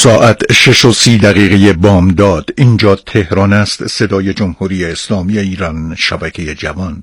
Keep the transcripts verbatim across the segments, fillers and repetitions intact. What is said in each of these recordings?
ساعت شش و سی دقیقه بامداد. اینجا تهران است، صدای جمهوری اسلامی ایران، شبکه جوان.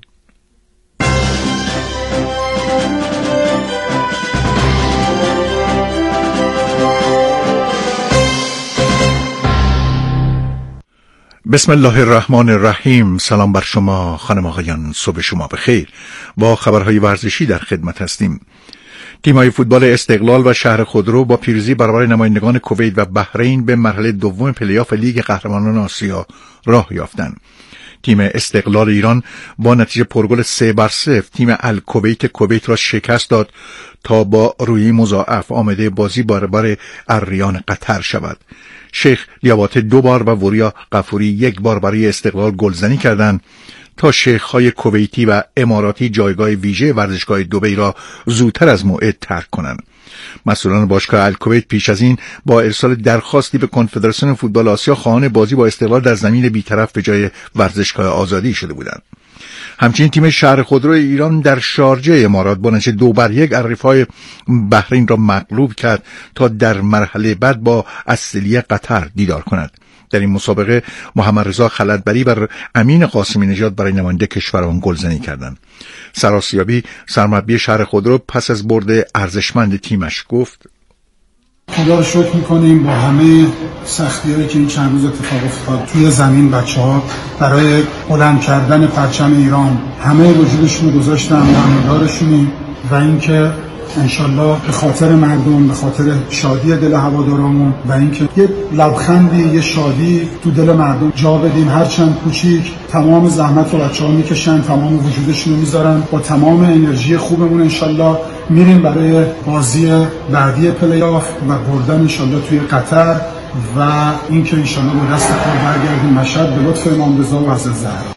بسم الله الرحمن الرحیم. سلام بر شما خانم آقایان، صبح شما بخیر. با خبرهای ورزشی در خدمت هستیم. تیم‌های فوتبال استقلال و شهر خودرو با پیروزی برابر نمایندگان کویت و بحرین به مرحله دوم پلی‌آف لیگ قهرمانان آسیا راه یافتند. تیم استقلال ایران با نتیجه پرگل سه بر صفر تیم الکویت کویت را شکست داد تا با رویی مضاعف آمده بازی برابر اریان قطر شود. شیخ لیاواته دو بار و وریا غفوری یک بار برای استقلال گلزنی کردند تا شیخ‌های کویتی و اماراتی جایگاه ویژه ورزشگاه دبی را زودتر از موعد ترک کنند. مسئولان باشگاه الکویت پیش از این با ارسال درخواستی به کنفدراسیون فوتبال آسیا خواهان بازی با استقلال در زمین بی‌طرف به جای ورزشگاه آزادی شده بودند. همچنین تیم شهر خودرو ایران در شارجه امارات با نتیجه دو بر یک الرفای بحرین را مغلوب کرد تا در مرحله بعد با السلیه قطر دیدار کند. در این مسابقه محمد رضا خلدبری و امین قاسمی نژاد برای نماینده کشورمان گلزنی کردند. سراسیابی سرمربی شهر خودرو پس از برد ارزشمند تیمش گفت: خدا رو شکر میکنیم با همه سختی‌هایی که این چند روز اتفاق افتاد توی زمین، بچه‌ها برای بلند کردن پرچم ایران همه وجودشون رو گذاشتن، ممنون‌دارشونیم و اینکه انشالله به خاطر مردم، به خاطر شادی دل هوادارامون و اینکه یه لبخندی، یه شادی تو دل مردم جا بدیم، هرچند کوچیک. تمام زحمت رو بچه‌ها میکشن، تمام وجودشون رو میذارن، با تمام انرژی خوبمون انشالله میریم برای بازی بعدی پلی‌آف و بردن انشالله توی قطر و اینکه انشالله با دست کار برگردیم مشهد به لطف امام رضا و حضرت زهرا.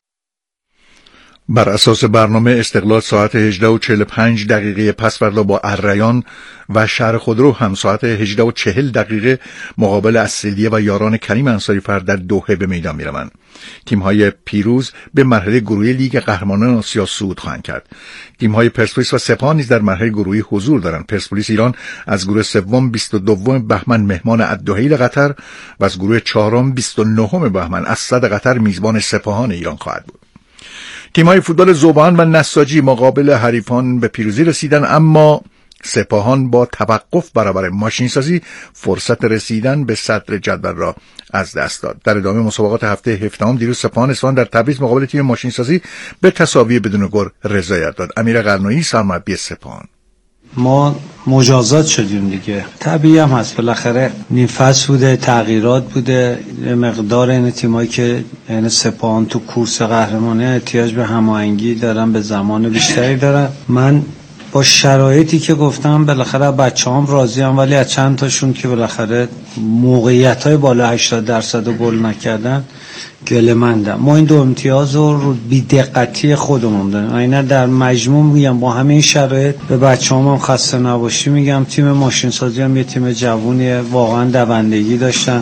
بر اساس برنامه استقلال ساعت هجده و چهل و پنج دقیقه پس فردا با اریان و شهر خودرو هم ساعت هجده و چهل دقیقه مقابل السلیه و یاران کریم انصاری فر در دوحه به میدان میروند. تیم‌های پیروز به مرحله گروهی لیگ قهرمانان آسیا صعود خواهند کرد. تیم‌های پرسپولیس و سپاهان نیز در مرحله گروهی حضور دارند. پرسپولیس ایران از گروه سوم بیست و دو بهمن مهمان الدحیل قطر و از گروه چهارم بیست و نه بهمن اسد قطر میزبان سپاهان ایران خواهد بود. تیم‌های فوتبال ذوبان و نساجی مقابل حریفان به پیروزی رسیدن، اما سپاهان با توقف برابر ماشینسازی فرصت رسیدن به صدر جدول را از دست داد. در ادامه مسابقات هفته هفدهم دیروز سپاهان اصفهان در تبریز مقابل تیم ماشینسازی به تساوی بدون گل رضایت داد. امیر قرنویی سرمربی سپاهان: ما مجازات شدیم دیگه، طبیعی هم هست، بالاخره نیم فصل بوده، تغییرات بوده، مقدار این تیمایی که یعنی سپاهان تو کورس قهرمانی احتیاج به هماهنگی دارن، به زمان بیشتری دارن. من با شرایطی که گفتم بالاخره بچه‌هام راضی‌ام، ولی از چند تاشون که بالاخره موقعیت‌های بالا هشتاد درصد گل نکردن گله مندم. ما این دو امتیاز رو بی‌دقتی خودمون داریم. اینا در مجموع میگم با همین شرایط به بچه‌هام هم خسته نباشی میگم. تیم ماشین سازی هم یه تیم جوونیه، واقعا دوندگی داشتن.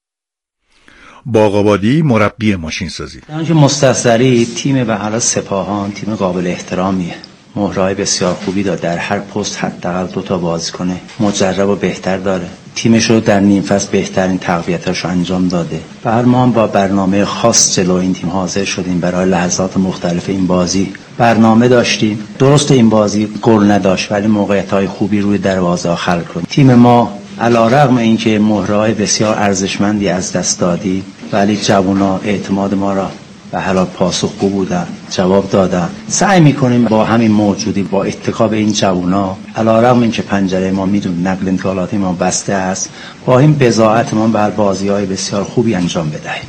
باغ‌آبادی مربی ماشین سازی: که مستصری تیم به حال سپاهان تیم قابل احترامیه، مهرهای بسیار خوبی داره، در هر پست حداقل دو تا بازیکن مجرب و بهتر داره. تیمش رو در نیم فصل بهترین تقویتاشو انجام داده. به هر ما با برنامه خاص جلو این تیم حاضر شدیم برای لحظات مختلف این بازی. برنامه داشتیم، درست این بازی گل نداشت ولی موقعیت‌های خوبی روی دروازه خلق کرد. تیم ما علیرغم اینکه مهرهای بسیار ارزشمندی از دست دادی، ولی جوونا اعتماد ما را به حال پاسخگو بودن، جواب دادن. سعی میکنیم با همین موجودی، با اتکا به این جوونا، علیرغم اینکه پنجره ما میدون نقل انتقالات ما بسته است، با این بضاعت ما به بازی‌های بسیار خوبی انجام بدهیم.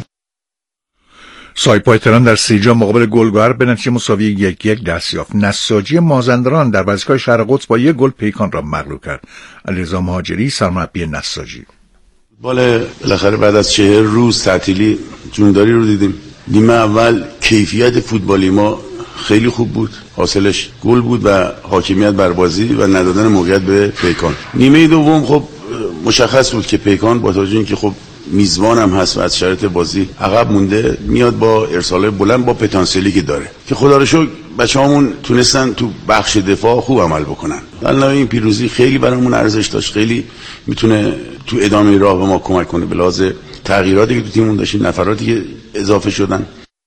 سایپای تهران در سیجا مقابل گلگهر به نتیجه مساوی یک یک دست یافت. نساجی مازندران در ورزشگاه شهر قدس با یک گل پیکان را مغلوب کرد. علیرضا مهاجری سرمربی نساجی: بالا بالاخره بعد از چهل روز تعطیلی جونداری رو دیدیم. نیمه اول کیفیت فوتبالی ما خیلی خوب بود، حاصلش گل بود و حاکمیت بر بازی و ندادن موقعیت به پیکان. نیمه دوم خب مشخص بود که پیکان با توجه اینکه خب میزبان هم هست و از شرایط بازی عقب مونده، میاد با ارسال بلند با پتانسیلی که داره که خدا رو شکر بچه‌هامون تونستن تو بخش دفاع خوب عمل بکنن. علاوه این پیروزی خیلی برامون ارزش داشت، خیلی میتونه تو ادامه راه به ما کمک کنه به لحاظ تغییراتی که تو تیممون داشتیم، نفراتی که اضافه شدن.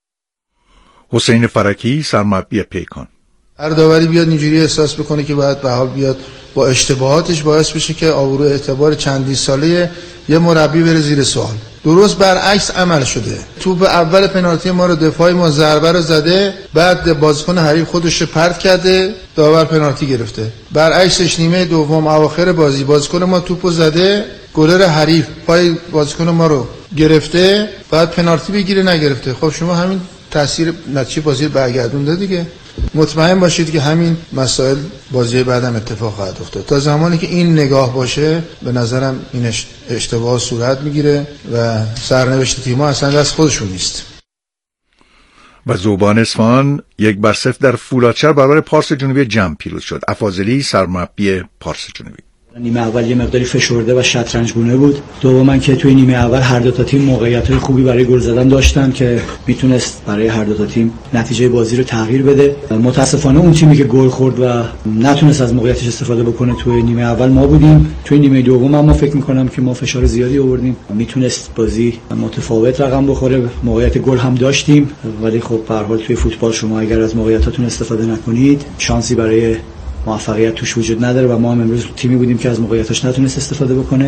حسین فرکی سرمربی پیکان: هر داوری بیاد اینجوری احساس بکنه که باید به حال بیاد با اشتباهاتش باعث بشه که آبرو اعتبار چندین ساله یه مربی بره زیر سوال. درست برعکس عمل شده. توپ اول پنالتی ما رو دفاعی ما ضربه رو زده، بعد بازیکن حریف خودش رو پرت کرده، داور پنالتی گرفته. برعکسش نیمه دوم اواخر بازی بازیکن ما توپو زده، گلر حریف پای بازیکن ما رو گرفته، بعد پنالتی بگیره نگرفته. خب شما همین تاثیر نتیجه بازی برگردونده دیگه. مطمئن باشید که همین مسائل بازی بعدم اتفاق خواهد افتاد. تا زمانی که این نگاه باشه به نظرم این اشتباه صورت میگیره و سرنوشت تیم‌ها اصلا دست خودشون نیست. و ذوبان اصفهان یک بر صفر در فولادشهر برابر پارس جنوبی جم پیروز شد. افاضلی سرمربی پارس جنوبی: نیمه اول یه مقداری فشرده و شطرنج‌گونه بود. دوما که توی نیمه اول هر دو تا تیم موقعیت‌های خوبی برای گل زدن داشتن که میتونست برای هر دو تا تیم نتیجه بازی رو تغییر بده. متاسفانه اون تیمی که گل خورد و نتونست از موقعیتش استفاده بکنه توی نیمه اول ما بودیم. توی نیمه دوم اما فکر می‌کنم که ما فشار زیادی آوردیم. میتونست بازی متفاوت رقم بخوره. موقعیت گل هم داشتیم، ولی خب به هر حال توی فوتبال شما اگر از موقعیتاتون استفاده نکنید شانسی برای موفقیت توش وجود نداره و ما هم امروز تیمی بودیم که از موقعیتاش نتونست استفاده بکنه.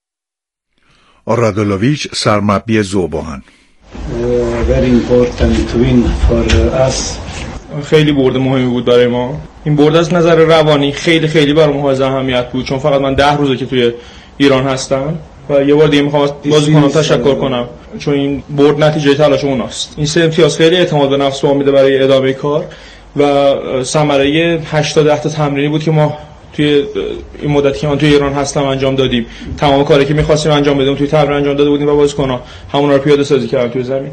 رادولوویچ سرمربی ذوبان: very important to win for us. خیلی برد مهمی بود برای ما. این برد از نظر روانی خیلی خیلی برای ما اهمیت بود، چون فقط من ده روزه که توی ایران هستم و یه بار دیگه میخوام از بازیکنان تشکر کنم، چون این برد نتیجه تلاش اوناست. این سه امتیاز خیلی اعتماد به نفس به ما میده برای ادامه کار و ثمره هشت تا ده تا تمرینی بود که ما توی این مدتی که من توی ایران هستم انجام دادیم. تمام کاری که می‌خواستیم انجام بدیم توی تمرین انجام داده بودیم و بازیکن‌ها همون رو پیاده سازی کردن توی زمین.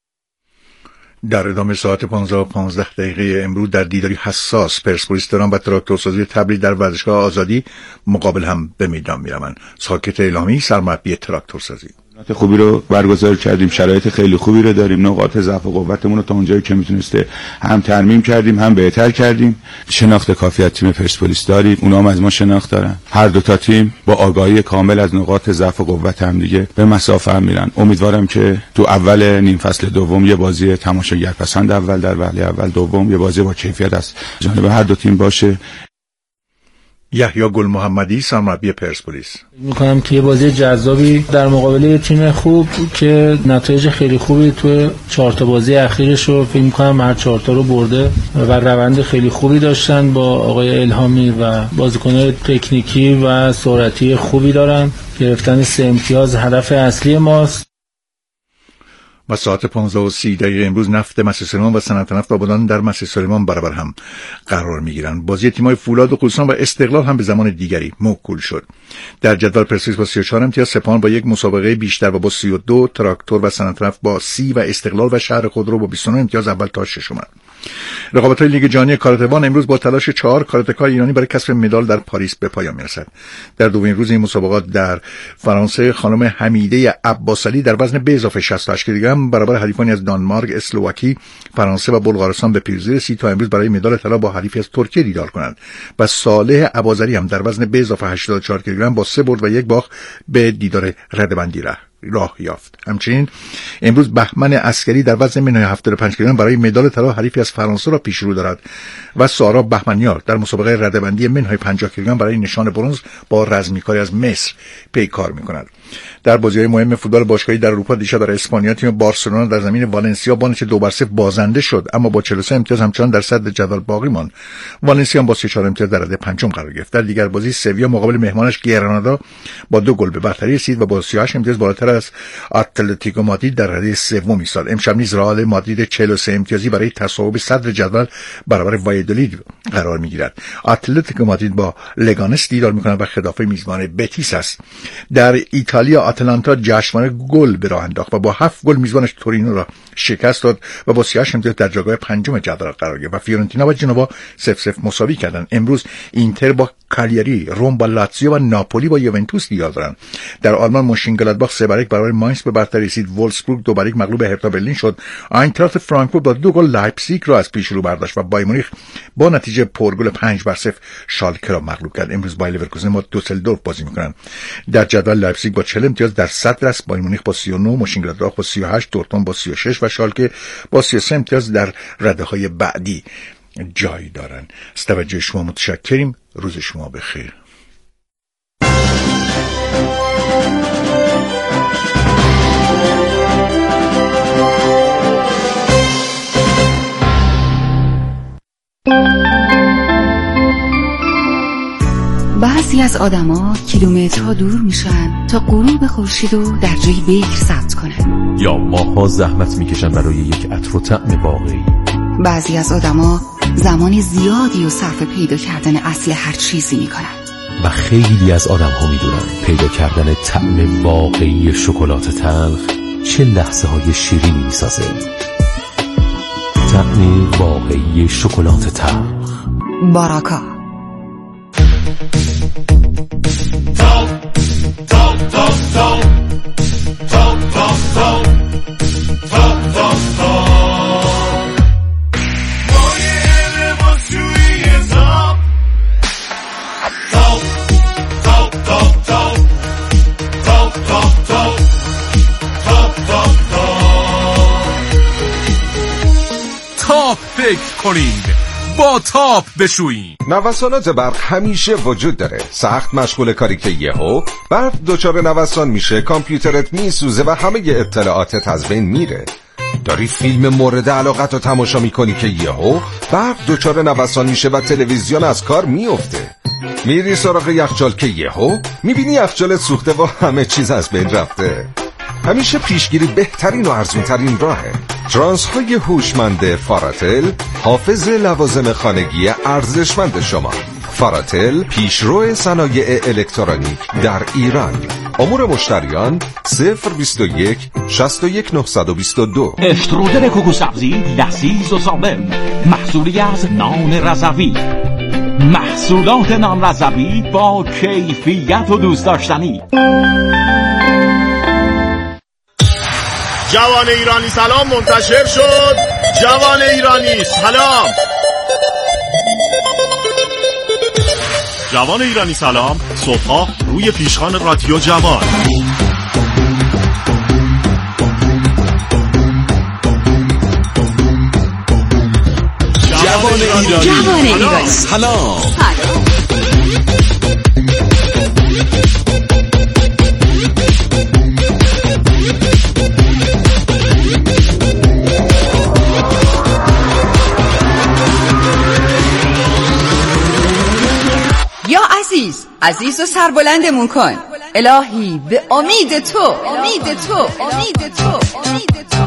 در ادامه ساعت پانزده و پانزده دقیقه امروز در دیداری حساس پرسپولیس تهران و تراکتورسازی تبریز در ورزشگاه آزادی مقابل هم به میدان میروند. ساکت اعلامی سرمربی تراکتورسازی: خوبی رو برگزار کردیم، شرایط خیلی خوبی رو داریم، نقاط ضعف و قوتمون رو تا اونجایی که میتونسته هم ترمیم کردیم هم بهتر کردیم. شناخت کافی از تیم پرسپولیس داریم، اونا هم از ما شناخت دارن. هر دو تا تیم با آگاهی کامل از نقاط ضعف و قوت هم دیگه به مسافه هم میرن. امیدوارم که تو اول نیم فصل دوم یه بازی تماشاگر پسند اول در وهله اول دوم یه بازی با کیفیت از جانب هر دو تیم باشه. یحیی گل محمدی سرمربی پرسپولیس: می‌کنم که یه بازی جذابی در مقابل تیم خوب که نتایج خیلی خوبی تو چهار تا بازی اخیرش رو فکر می‌کنم هر چهار تا رو برده و روند خیلی خوبی داشتن. با آقای الهامی و بازیکن‌های تکنیکی و سرعتی خوبی دارن. گرفتن سه امتیاز هدف اصلی ماست. و ساعت پانزده و سی دقیقه امروز نفت مسجد سلیمان و صنعت نفت آبادان در مسجد سلیمان برابر هم قرار میگیرند. بازی تیم‌های فولاد و خوزستان و استقلال هم به زمان دیگری موکول شد. در جدول پرسپولیس با سی و چهار امتیاز، سپاهان با یک مسابقه بیشتر و با سی و دو، تراکتور و صنعت نفت با سی و استقلال و شهر خودرو با بیست و نه امتیاز اول تا ششم. رقابت‌های لیگ جهانی کاراته‌وان امروز با تلاش چهار کاراتکار ایرانی برای کسب مدال در پاریس به پایان میرسد. در دومین روز این مسابقات در فرانسه خانم حمیده عباسعلی در وزن به اضافه شصت و هشت کیلوگرم برابر حریفانی از دانمارک، اسلواکی، فرانسه و بلغارستان به پیروزی رسید تا امروز برای مدال طلا با حریفی از ترکیه دیدار کنند. و صالح اباظری هم در وزن به اضافه هشتاد و چهار کیلوگرم با سه برد و یک باخت به دیدار ردبندی رفت. راه یافت. همچنین امروز بهمن عسکری در وزن منهای هفتاد و پنج کیلوگرم برای مدال طلا حریفی از فرانسه را پیش رو دارد و سارا بهمنیار در مسابقه ردبندی منهای پنجاه کیلوگرم برای نشان برنز با رزمیکاری از مصر پیکار می‌کند. در بازی‌های مهم فوتبال باشگاهی در اروپا دیشب در اسپانیا تیم بارسلونا در زمین والنسیا با نتیجه دو بر صفر بازنده شد، اما با چهل و سه امتیاز همچنان در صدر جدول باقی ماند. والنسیا هم با سی و چهار امتیاز در رده پنجم قرار گرفت. در دیگر بازی سویا مقابل مهمانش گرانادا با دو گل به برتری رسید و با سی و هشت امتیاز بالاتر از اتلتیکو مادرید در رده سوم ایستاد. امشب نیز رئال مادرید چهل و سه امتیازی برای تصاحب صدر جدول برابر وایدولید قرار می‌گیرد. اتلتیکو مادرید با لگانس دیدار می‌کند و خدافه میزبان بتیس است. در ایتالیا آتلانتا جشنواره گل به راه انداخت و با هفت گل میزبانش تورینو را شکست داد و با سی و هشت امتیاز در جایگاه پنجم جدول قرار گرفت و فیورنتینا و جنوا صفر صفر مساوی کردند. امروز اینتر با کالیاری، روم با لاتزیو و ناپولی با یوونتوس دیدار دارن. در آلمان مونشنگلادباخ سه بر یک برابر ماینز به برتری رسید. وولفسبورگ دو بر یک مغلوب هرتا برلین شد. آینتراخت فرانکفورت با دو گل لایپزیگ را از پیش رو برداشت و بایر مونیخ با نتیجه پرگل پنج بر صفر شالکه را مغلوب کرد. امروز بایر لورکوزن با دوسلدورف بازی میکنن. در جدول لایپزیگ با چهل امتیاز در صدر است، بایر مونیخ با سی و نه، مونشنگلادباخ با سی و هشت، دورتموند با سی و شش و شالکه با سی و سه امتیاز در رده‌های بعدی جای دارن. از توجه شما متشکریم. روز شما بخیر. بعضی از آدما کیلومترها دور میشن تا غروب خورشید رو در جای بکر ثبت کنن، یا ماها زحمت میکشن برای یک عطر و طعم واقعی. بعضی از آدما زمان زیادی و صرف پیدا کردن اصل هر چیزی میکنن و خیلی از آدم ها میدونن پیدا کردن طعم واقعی شکلات تلخ چه لحظه های شیرینی میسازه. طعم واقعی شکلات تلخ باراکا. تاپ فکر کنین، با تاپ بشویین. نوسانات برق همیشه وجود داره. سخت مشغول کاری که یهو برق دچار نوسان میشه، کامپیوترت میسوزه و همه اطلاعاتت از بین میره. داری فیلم مورد علاقت رو تماشا میکنی که یهو برق دچار نوسان میشه و تلویزیون از کار میفته. میری سراغ یخچال که یهو میبینی یخچالت سوخته و همه چیز از بین رفته. همیشه پیشگیری بهترین و ارزونترین راهه. ترانس‌های هوشمند فاراتل، حافظ لوازم خانگی ارزشمند شما. فاراتل پیشرو صنایع الکترونیک در ایران. امور مشتریان صفر بیست و یک شصت و یک نهصد و بیست و دو. اشترودل کوکو سبزی لذیذ و سالم، محصولی از نان رضوی. محصولات نان رضوی با کیفیت و دوست داشتنی. جوان ایرانی سلام منتشر شد. جوان ایرانی سلام. جوان ایرانی سلام صبحا روی پیشخوان رادیو جوان. جوان ایرانی, جوان ایرانی. سلام. یا عزیز عزیز و سربلندمون کن الهی، به امید تو امید تو امید تو امید تو.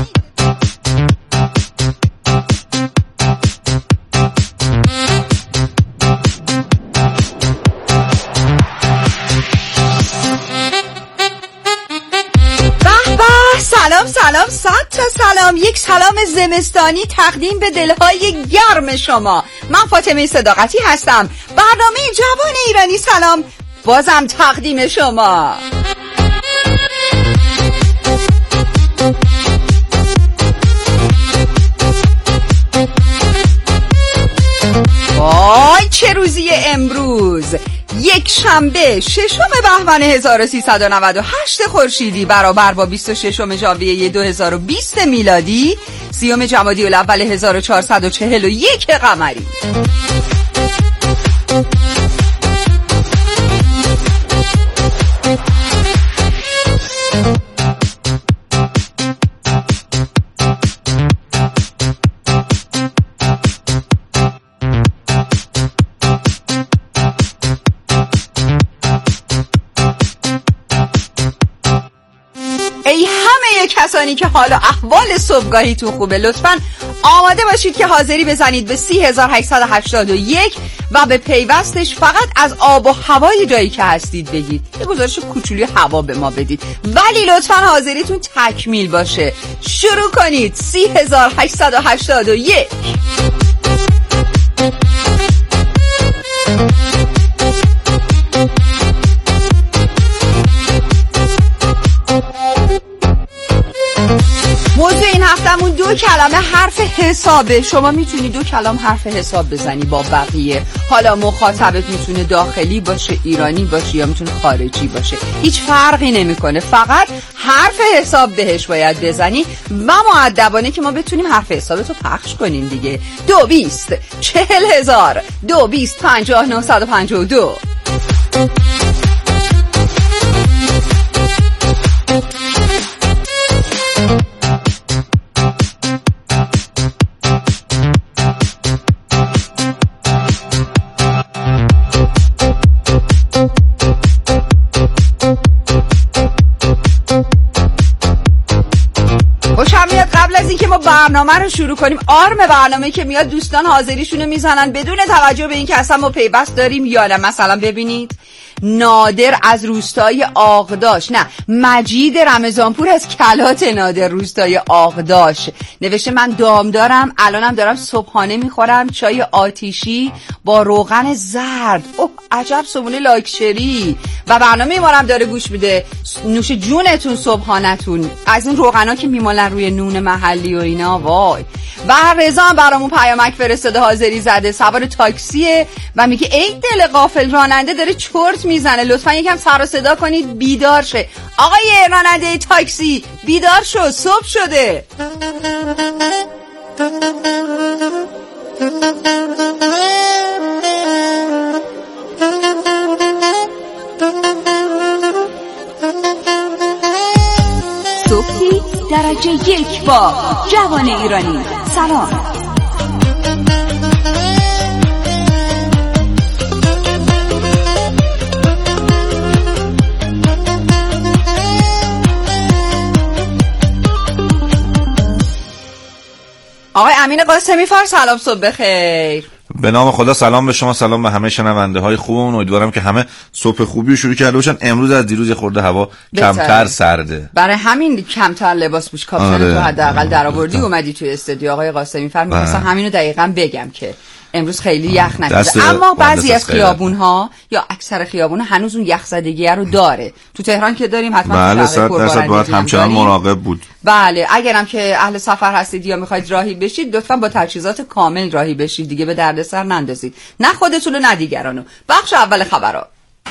سلام سلام صد تا سلام. یک سلام زمستانی تقدیم به دلهای گرم شما. من فاطمه صداقتی هستم. برنامه جوان ایرانی سلام بازم تقدیم شما. وای چه روزی امروز، یک شنبه ششم بهمن هزار و سیصد و نود و هشت خورشیدی برابر با بیست و ششم ژانویه دو هزار و بیست میلادی، سیوم جمادی الاول هزار و چهارصد و چهل و یک قمری. کسانی که حالا احوال صبحگاهی تو خوبه لطفاً آماده باشید که حاضری بزنید به سی هزار و هشتصد و هشتاد و یک و به پیوستش فقط از آب و هوای جایی که هستید بگید. یه گزارش کوچولی هوا به ما بدید ولی لطفاً حاضریتون تکمیل باشه. شروع کنید. سی هزار و هشتصد و هشتاد و یک. هفتمون دو کلمه حرف حسابه. شما میتونی دو کلام حرف حساب بزنی با بقیه. حالا مخاطبت میتونه داخلی باشه، ایرانی باشه یا میتونه خارجی باشه، هیچ فرقی نمیکنه، فقط حرف حساب بهش باید بزنی و مؤدبانه که ما بتونیم حرف حسابتو پخش کنیم دیگه. دو بیست چهل هزار دو بیست پنجاه نهصد و پنجاه و دو. برنامه رو شروع کنیم. آرم برنامه که میاد دوستان حاضریشونو میزنن بدون توجه به این که اصلا ما پیوست داریم یا نه. مثلا ببینید نادر از روستای آغداش، نه مجید رمضانپور از کلات نادر روستای آغداش نوشته من دام دارم، الانم دارم صبحانه میخورم، چای آتیشی با روغن زرد. اوه عجب صبحونه لاکچری. و برنامه ما هم داره گوش میده. نوش جونتون صبحانتون از این روغنا که میمالن روی نون محلی و اینا. وای. و رضا هم برامون پیامک فرستاده، حاضری زده، سوار تاکسیه و میگه ای دل غافل راننده داره چرت میزنه، لطفا یکم سر و صدا کنید بیدار شه. آقای راننده تاکسی بیدار شو، صبح شده. صبحی درجه یک با جوان ایرانی. سلام. آقای امین قاسمی فر، سلام، صبح بخیر. به نام خدا سلام به شما، سلام به همه شنونده های خوبمون. امیدوارم که همه صبح خوبی رو شروع کرده باشن. امروز از دیروز خورده هوا بهتره. کمتر سرده، برای همین کمتر لباس پوش کاپشن آره. تو حداقل درآوردی اومدی توی استودیو. آقای قاسمی فر، می‌خواستم همینو دقیقاً بگم که امروز خیلی یخ نکرده، اما بعضی از خیابون‌ها یا اکثر خیابون‌ها هنوز اون یخزدگی رو داره. تو تهران که داریم حتما بله صد درصد باید همچنان مراقب بود. بله اگرم که اهل سفر هستید یا می‌خواید راهی بشید لطفاً با تجهیزات کامل راهی بشید دیگه، به دردسر نندازید، نه خودتون و نه دیگرانو. بخش اول خبرها.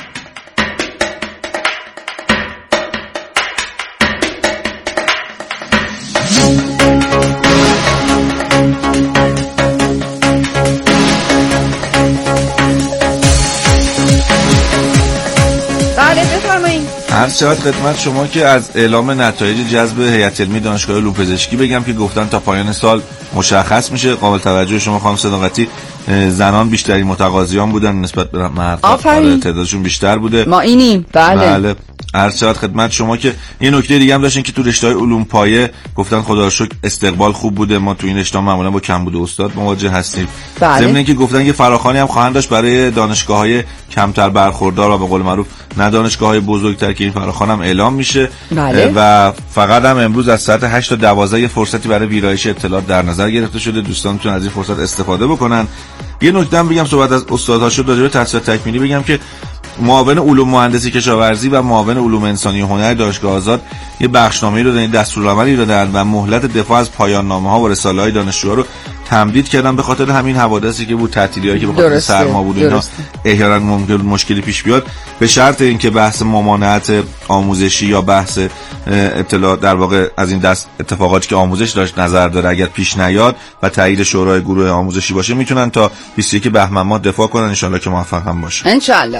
عرض شود خدمت شما که از اعلام نتایج جذب هیئت علمی دانشگاه علوم پزشکی بگم که گفتن تا پایان سال مشخص میشه. قابل توجه شما خانم صداقتی، زنان بیشترین متقاضیان بودن نسبت به مردها، تعدادشون بیشتر بوده. ما اینیم. بله, بله. عرض شود خدمت شما که یه نکته دیگه هم داشتن که تو رشته‌های علوم پایه گفتن خدا رو شکر استقبال خوب بوده. ما تو این رشته معمولا با کمبود استاد مواجه هستیم. بله. ضمن اینکه گفتن که فراخوانی هم خواهند داشت برای دانشگاه‌های کمتر برخوردار و به قول معروف نه دانشگاه‌های بزرگتر که این فراخوان هم اعلام میشه. بله. و فقط هم امروز از ساعت هشت تا دوازده فرصتی برای ویرایش اطلاعات در نظر گرفته شده. دوستان میتونن از این فرصت استفاده بکنن. یه نکته هم بگم صحبت از استادها شد، راجع به تحصیلات تکمیلی بگم که معاون علوم مهندسی کشاورزی و معاون علوم انسانی و هنر دانشگاه آزاد یه بخشنامه‌ای رو دادن، دستورالعملی رو دادن و مهلت دفاع از پایان نامه‌ها و رساله‌های دانشجوها رو تمدید کردن به خاطر همین حوادثی که بود، تعطیلیایی که به خاطر سرما بود اینا احیانا ممکن مشکلی پیش بیاد، به شرط اینکه بحث ممانعت آموزشی یا بحث اطلاع در واقع از این دست اتفاقاتی که آموزش داشت نظر داره اگر پیش نیاد و تایید شورای گروه آموزشی باشه میتونن تا بیست و یک بهمن ماه دفاع کنن. ان شاءالله که موفق هم باشه. ان شاءالله.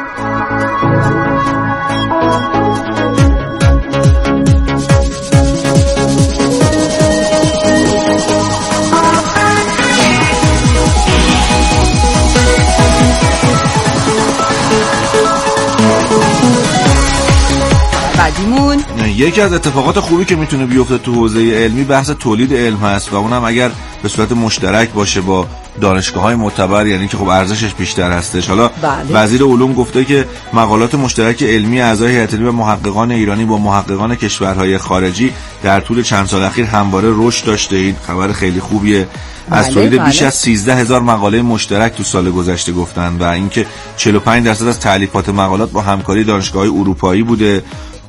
بعدیمون یکی از اتفاقات خوبی که میتونه بیفته تو حوزه علمی بحث تولید علم هست و اونم اگر به صورت مشترک باشه با دانشگاه‌های معتبر، یعنی که خب ارزشش بیشتر هستش. حالا بله. وزیر علوم گفته که مقالات مشترک علمی اعضای هیئت علمی و محققان ایرانی با محققان کشورهای خارجی در طول چند سال اخیر همواره رشد داشته. این خبر خیلی خوبیه. از بله تولید بله. بیش از سیزده هزار مقاله مشترک تو سال گذشته گفتن و اینکه چهل و پنج درصد از تالیفات مقالات با همکاری دانشگاه‌های اروپایی بوده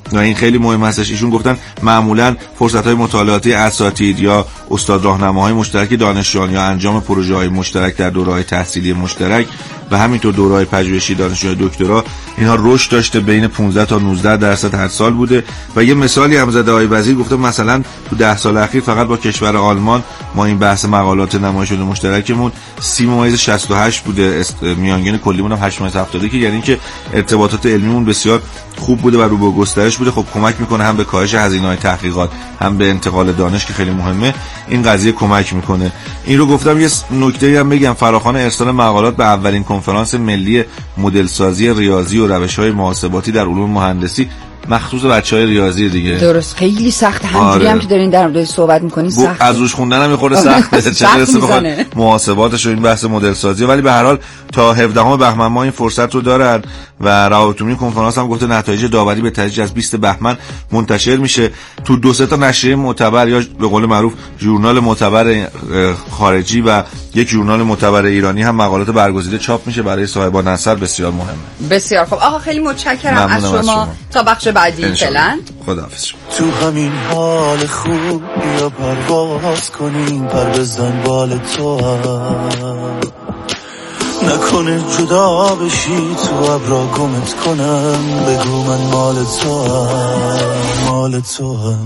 و این خیلی مهم هستش. ایشون گفتن معمولا فرصت‌های مطالعاتی اساتید یا استاد راهنماهای مشترک دانشجویان یا انجام پروژه‌های مشترک در دوره‌های تحصیلی مشترک و همینطور دوره‌های پژوهشی دانشجوی دکترا، اینها رشد داشته، بین پانزده تا نوزده درصد هر سال بوده. و یه مثالی هم زده آقای وزیر، گفته مثلا تو ده سال اخیر فقط با کشور آلمان ما این بحث مقالات نمایش شده مشترکمون سی ممیز شصت و هشت بوده، میانگین کلیمون هم هشت ممیز هفتاد که یعنی که ارتباطات علمیمون بسیار خوب بوده و رو به گسترش بوده. خب کمک میکنه هم به کاهش هزینه‌های تحقیقات، هم به انتقال دانش که خیلی مهمه. این قضیه کمک میکنه. این رو گفتم. یه نکته‌ای هم بگم، فراخوان ارسال مقالات به اولین کنفرانس ملی مدل سازی ریاضی و روش‌های محاسباتی در علوم مهندسی مخصوص بچهای ریاضی دیگه. درست، خیلی سخت. همونجوری هم که دارین در موردش صحبت می‌کنین سخت. از روش خوندن هم می‌خوره سخته، چه برسه بخواد محاسباتش و این بحث مدل سازی. ولی به هر حال تا هفدهم بهمن ما این فرصت رو دارن و روابط عمومی کنفرانس هم گفته نتایج داوری به تدریج از بیست بهمن منتشر میشه. تو دو سه تا نشریه معتبر یا به قول معروف ژورنال معتبر خارجی و یک ژورنال معتبر ایرانی هم مقالات برگزیده چاپ میشه برای صاحبان اثر. بسیار مهمه. بسیار خوب. آقا خیلی متشکرم از شما. از شما تا بخش بعدی فعلا. خداحافظ. تو همین حال خوب بیا پرواز کنیم، پر بزن بال تو هم. نکنه جدا بشی تو ابرا گمت کنم، بگو من مال تو هم، مال تو هم.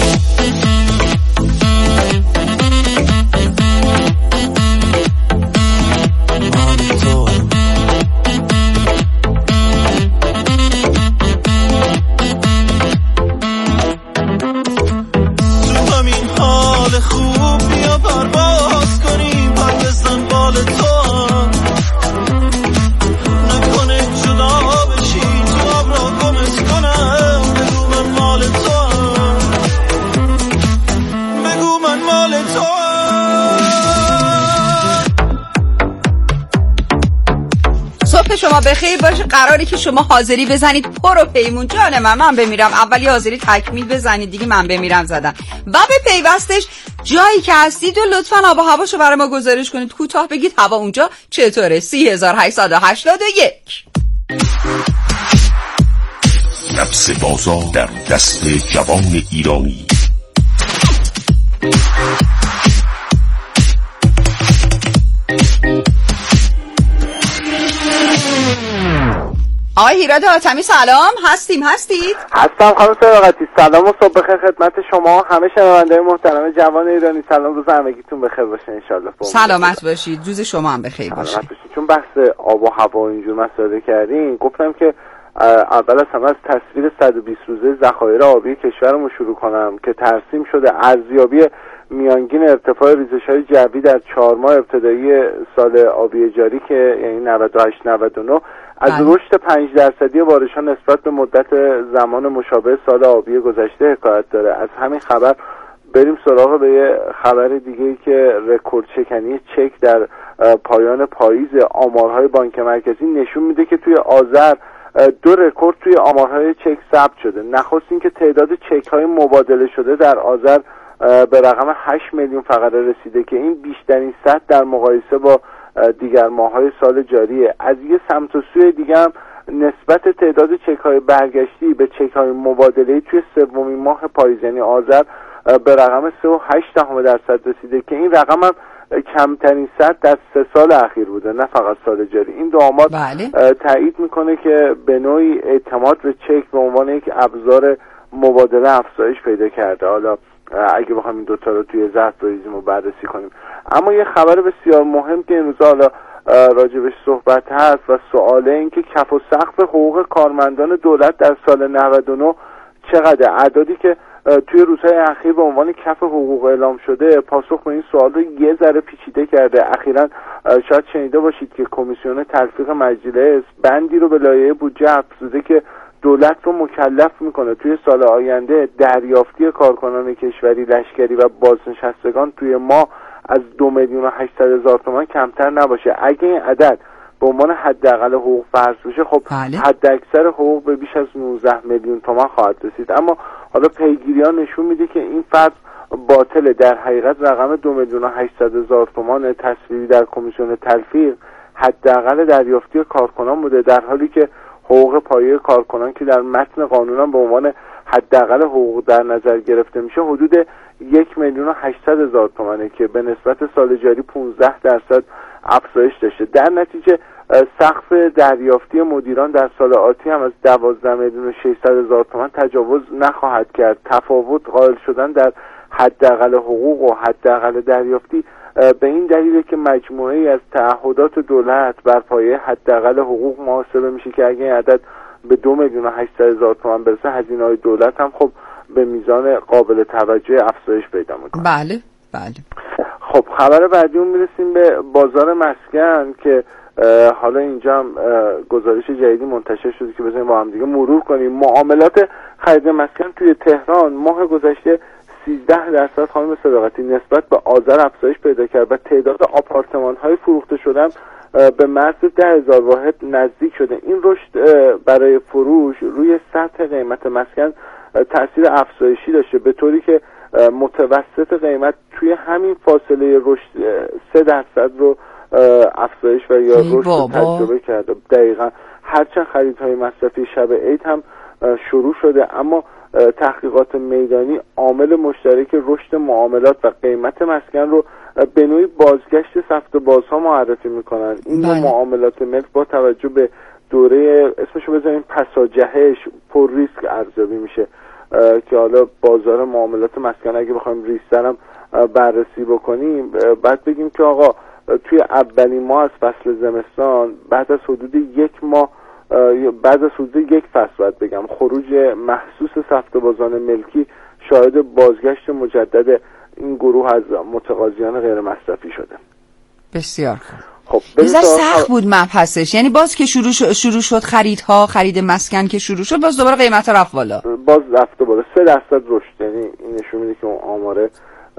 شما بخیر باشه. قراره که شما حاضری بزنید پر و پیمون. جان من من بمیرم اولی حاضری تکمیل بزنید دیگه، من بمیرم زدم. و به پیوستش جایی که هستید و لطفاً آب و هواشو برای ما گزارش کنید. کوتاه بگید هوا اونجا چطوره. سی هزار و هشتصد و هشتاد و یک. نفس بازار در دست جوان ایرانی. آقای هیراد حاتمی سلام. هستیم هستید؟ هستم خانم صداقتی. سلام و صبح بخیر خدمت شما همه شنونده‌های محترم جوان ایرانی. سلام، روز همگیتون بخیر باشه ان شاءالله. سلامت باشید. روز شما هم بخیر باشه. سلامت باشید. چون بحث آب و هوا و اینجور مسائل کردین، گفتم که اول از همه از تصویر صد و بیست روزه ذخایر آبی کشورمون شروع کنم که ترسیم شده ارزیابی میانگین ارتفاع ریزش‌های جوی در چهار ماه ابتدایی سال آبی جاری که یعنی نود و هشت نود و نه از رشد پنج درصدی بارش‌ها نسبت به مدت زمان مشابه سال آبی گذشته حکایت داره. از همین خبر بریم سراغ به یه خبر دیگه‌ای که رکورد شکنی چک در پایان پاییز. آمارهای بانک مرکزی نشون میده که توی آذر دو رکورد توی آمارهای چک ثبت شده. نخست اینکه تعداد چک‌های مبادله شده در آذر به رقم هشت میلیون فقره رسیده که این بیشترین سطح در مقایسه با دیگر ماه‌های سال جاریه. از یه سمت و سوی دیگه هم نسبت تعداد چک‌های برگشتی به چک‌های مبادله‌ای توی سومین ماه پاییز یعنی آذر به رقم سه و هشت دهم درصد رسیده که این رقم هم کمترین سطح در سه سال اخیر بوده، نه فقط سال جاری. این دو آمار بله. تایید میکنه که به نوعی اعتماد به چک به عنوان یک ابزار مبادله افزایش پیدا کرده. حالا اگه بخوایم این دوتا رو توی ظرف بریزیم و بررسی کنیم. اما یه خبر بسیار مهم که امروز حالا راجبش صحبت هست و سواله این که کف و سقف حقوق کارمندان دولت در سال نود و نه چقدر؟ اعدادی که توی روزهای اخیر به عنوان کف حقوق اعلام شده پاسخ به این سوال رو یه ذره پیچیده کرده. اخیراً شاید شنیده باشید که کمیسیون تلفیق مجلس بندی رو به لایحه بودجه افزوده که دولت رو مکلف میکنه توی سال آینده دریافتی کارکنان کشوری، لشکری و بازنشستگان توی ما از دو میلیون و هشتصد هزار تومان کمتر نباشه. اگه این عدد به عنوان حداقل حقوق فرض بشه خب بله. حد اکثر حقوق به بیش از نوزده میلیون تومان خواهد رسید. اما حالا پیگیری‌ها نشون میده که این فرض باطله. در حقیقت رقم دو میلیون و هشتصد هزار تومان تصویبی در کمیسیون تلفیق حداقل دریافتی کارکنان بوده، در حالی که حقوق پایه کارکنان که در متن قانون به عنوان حداقل حقوق در نظر گرفته میشه حدود یک میلیون و هشتصد هزار تومانه که به نسبت سال جاری پانزده درصد افزایش داشته. در نتیجه سقف دریافتی مدیران در سال آتی هم از دوازده میلیون و ششصد هزار تومان تجاوز نخواهد کرد. تفاوت قائل شدن در حداقل حقوق و حداقل دریافتی به این دلیله که مجموعه‌ای از تعهدات دولت بر پایه حداقل حقوق محاسبه میشه که اگه این عدد به دو میلیون و هشتصد هزار تومان برسه هزینه‌های دولت هم خب به میزان قابل توجه افزایش پیدا میکنه. بله بله. خب خبر بعدیمون میرسیم به بازار مسکن که حالا اینجا هم گزارش جدیدی منتشر شده که بذاریم با هم دیگه مرور کنیم. معاملات خرید مسکن توی تهران ماه گذشته سیزده درصد خانم صداقتی نسبت به آذر افزایش پیدا کرد و تعداد آپارتمان‌های فروخته شده به مرز ده هزار واحد نزدیک شده. این رشد برای فروش روی سطح قیمت مسکن تأثیر افزایشی داشته به طوری که متوسط قیمت توی همین فاصله رشد سه درصد رو افزایش و یا رشد رو تجربه کرده. دقیقاً هرچند خریدهای مصرفی شب عید هم شروع شده اما تحقیقات میدانی عامل مشترک رشد معاملات و قیمت مسکن رو به نوعی بازگشت سفت بازها معرفی میکنن. این نوع معاملات ملک با توجه به دوره اسمشو بذاریم پساجهش پر ریسک ارزیابی میشه که حالا بازار معاملات مسکن اگه بخوایم ریستر هم بررسی بکنیم بعد بگیم که آقا توی اولین ماه از فصل زمستان بعد از حدود یک ماه بعد از حدود یک فصل باید بگم خروج محسوس سفت بازان ملکی شاهد بازگشت مجدد این گروه از متقاضیان غیر مصرفی شده. بسیار خب بذار سخت بود مبحثش، یعنی باز که شروع شد شروع شد خریدها خرید مسکن که شروع شد باز دوباره قیمت رفت بالا، باز رفت بالا سه درصد رشد، یعنی این نشون میده که اون آماره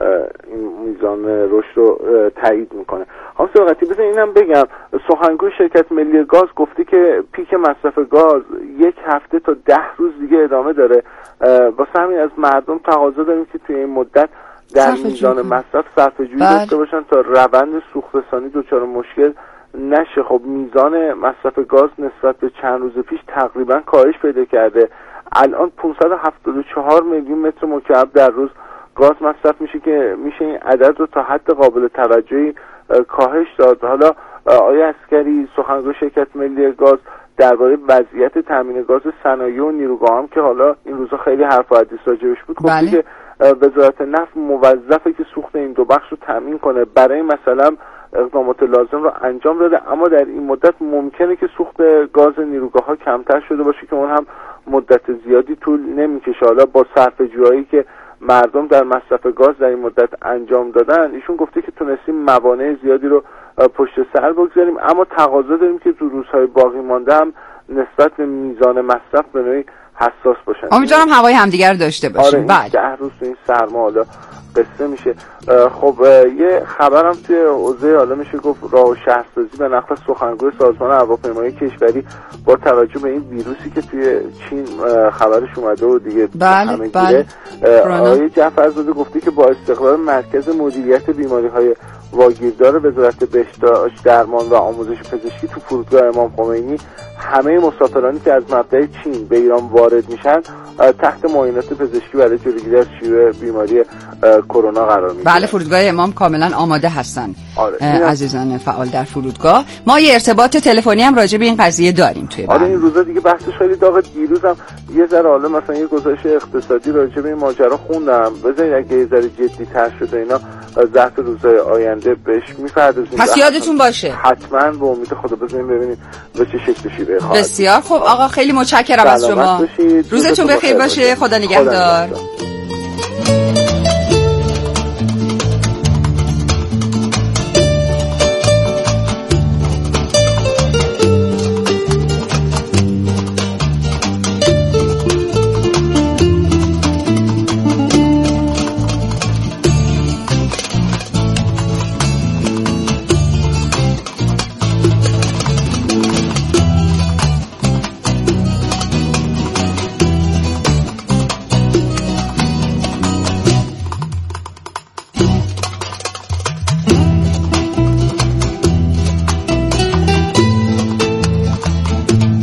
این میزان رشد رو تایید میکنه. خانم صداقتی بذار اینم بگم سخنگوی شرکت ملی گاز گفته که پیک مصرف گاز یک هفته تا ده روز دیگه ادامه داره. واسه همین از مردم تقاضا داریم که توی این مدت در میزان مصرف صرفه‌جویی داشته باشن تا روند سوخت‌رسانی دچار مشکل نشه. خب میزان مصرف گاز نسبت به چند روز پیش تقریبا کاهش پیدا کرده. الان پانصد و هفتاد و چهار میلیون متر مکعب در روز گاز مصرف میشه که میشه این عدد رو تا حد قابل توجهی کاهش داد. حالا آقای عسکری سخنگوی شرکت ملی گاز درباره وضعیت تامین گاز صنایع و نیروگاه هم که حالا این روزا خیلی حرف و حدیث راجعش بود گفت بله. که وزارت نفت موظفه که سوخت این دو بخش رو تامین کنه، برای مثلا اقدامات لازم رو انجام داده، اما در این مدت ممکنه که سوخت گاز نیروگاه ها کمتر شده باشه که اون هم مدت زیادی طول نمیکشه. حالا با صرفه‌جویی که مردم در مصرف گاز در این مدت انجام دادن ایشون گفته که تونستیم موانع زیادی رو پشت سر بگذاریم اما تقاضا داریم که تو روزهای باقی مانده هم نسبت به میزان مصرف به نوعی حساس باشن. امیدوارم هوای همدیگر داشته باشیم. آره بعد ده روز تو این سرما حالا قصه میشه. خب یه خبرم توی حوزه حالا میشه گفت راه و شهرسازی به نقل سخنگوی سازمان هواپیمایی کشوری با توجه به این ویروسی که توی چین خبرش اومده و دیگه بله همه بله آقای جعفرزاده گفته که با استقرار مرکز مدیریت بیماری‌های واگیردار وزارت بهداشت درمان و آموزش پزشکی تو فرودگاه امام خمینی همه مسافرانی که از مبدأ چین به ایران وارد میشن تحت معاینات پزشکی برای جلوگیری از شیوع بیماری کرونا قرار میگیرن. بله فرودگاه امام کاملا آماده هستن. آره. عزیزان فعال در فرودگاه ما یه ارتباط تلفنی هم راجع به این قضیه داریم توی آره این روزا دیگه بحثش خیلی داغه. دیروزم یه ذره حالا مثلا یه گزارش اقتصادی راجع به این ماجرا خوندم، بذارید اگه یه ذره جدی‌تر شده اینا ظرف روزهای آینده بهش می‌پردازیم. پس یادتون باشه حتما به امید خدا بزنیم ببینیم به چه شکل شیوه خواهد. بسیار خب آقا خیلی متشکرم از شما. روزتون بخیر باشه. خدا نگهدار.